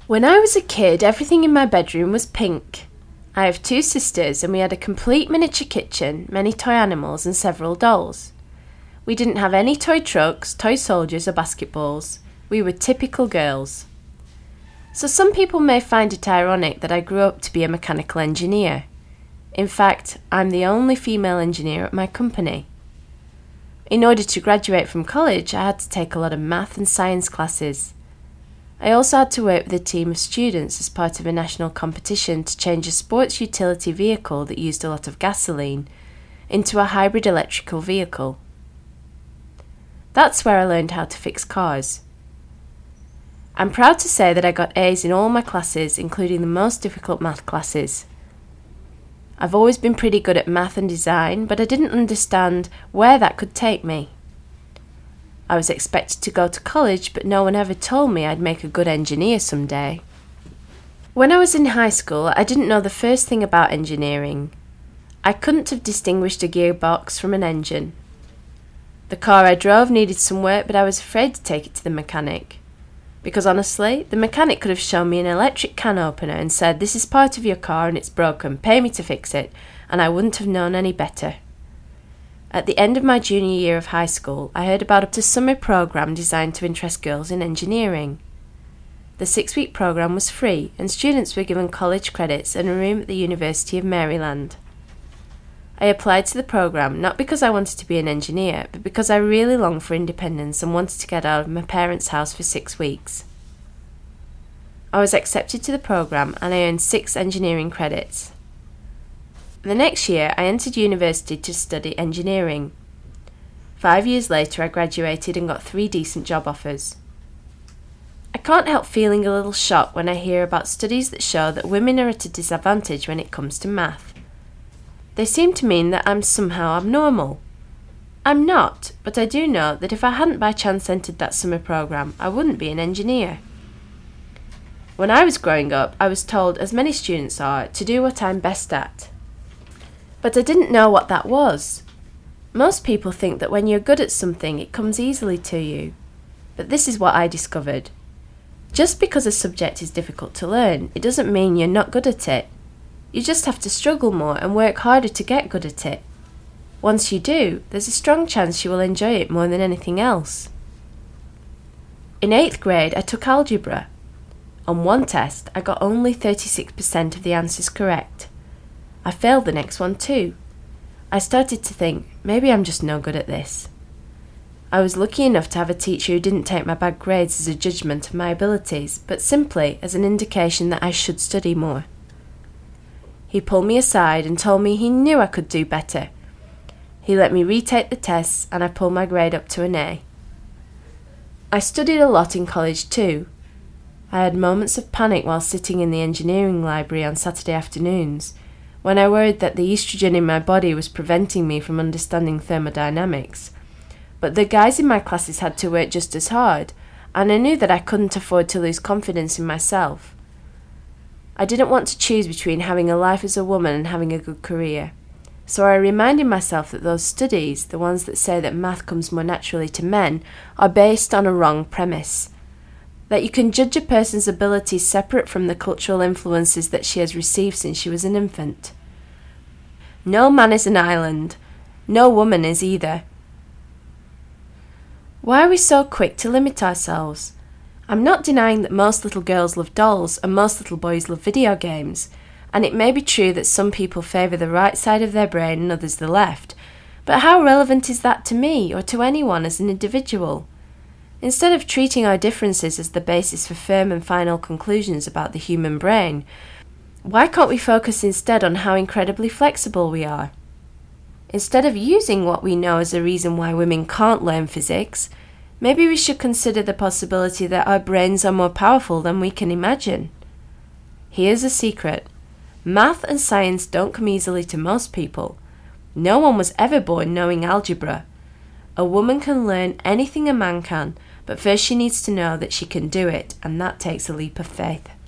When I was a kid, everything in my bedroom was pink. I have 2 sisters and we had a complete miniature kitchen, many toy animals and several dolls. We didn't have any toy trucks, toy soldiers or basketballs. We were typical girls. So some people may find it ironic that I grew up to be a mechanical engineer. In fact, I'm the only female engineer at my company. In order to graduate from college, I had to take a lot of math and science classes. I also had to work with a team of students as part of a national competition to change a sports utility vehicle that used a lot of gasoline into a hybrid electrical vehicle. That's where I learned how to fix cars. I'm proud to say that I got A's in all my classes, including the most difficult math classes. I've always been pretty good at math and design, but I didn't understand where that could take me. I was expected to go to college, but no one ever told me I'd make a good engineer someday. When I was in high school, I didn't know the first thing about engineering. I couldn't have distinguished a gearbox from an engine. The car I drove needed some work, but I was afraid to take it to the mechanic. Because honestly, the mechanic could have shown me an electric can opener and said, "This is part of your car and it's broken, pay me to fix it," and I wouldn't have known any better. At the end of my junior year of high school, I heard about a summer program designed to interest girls in engineering. The 6-week program was free and students were given college credits and a room at the University of Maryland. I applied to the program not because I wanted to be an engineer, but because I really longed for independence and wanted to get out of my parents' house for 6 weeks. I was accepted to the program and I earned 6 engineering credits. The next year, I entered university to study engineering. 5 years later, I graduated and got 3 decent job offers. I can't help feeling a little shocked when I hear about studies that show that women are at a disadvantage when it comes to math. They seem to mean that I'm somehow abnormal. I'm not, but I do know that if I hadn't by chance entered that summer program, I wouldn't be an engineer. When I was growing up, I was told, as many students are, to do what I'm best at. But I didn't know what that was. Most people think that when you're good at something, it comes easily to you. But this is what I discovered. Just because a subject is difficult to learn, it doesn't mean you're not good at it. You just have to struggle more and work harder to get good at it. Once you do, there's a strong chance you will enjoy it more than anything else. In 8th grade, I took algebra. On one test, I got only 36% of the answers correct. I failed the next one too. I started to think, maybe I'm just no good at this. I was lucky enough to have a teacher who didn't take my bad grades as a judgment of my abilities, but simply as an indication that I should study more. He pulled me aside and told me he knew I could do better. He let me retake the tests and I pulled my grade up to an A. I studied a lot in college too. I had moments of panic while sitting in the engineering library on Saturday afternoons, when I worried that the estrogen in my body was preventing me from understanding thermodynamics. But the guys in my classes had to work just as hard, and I knew that I couldn't afford to lose confidence in myself. I didn't want to choose between having a life as a woman and having a good career. So I reminded myself that those studies, the ones that say that math comes more naturally to men, are based on a wrong premise. That you can judge a person's abilities separate from the cultural influences that she has received since she was an infant. No man is an island. No woman is either. Why are we so quick to limit ourselves? I'm not denying that most little girls love dolls and most little boys love video games, and it may be true that some people favour the right side of their brain and others the left, but how relevant is that to me or to anyone as an individual? Instead of treating our differences as the basis for firm and final conclusions about the human brain, why can't we focus instead on how incredibly flexible we are? Instead of using what we know as a reason why women can't learn physics, maybe we should consider the possibility that our brains are more powerful than we can imagine. Here's a secret. Math and science don't come easily to most people. No one was ever born knowing algebra. A woman can learn anything a man can, but first she needs to know that she can do it, and that takes a leap of faith.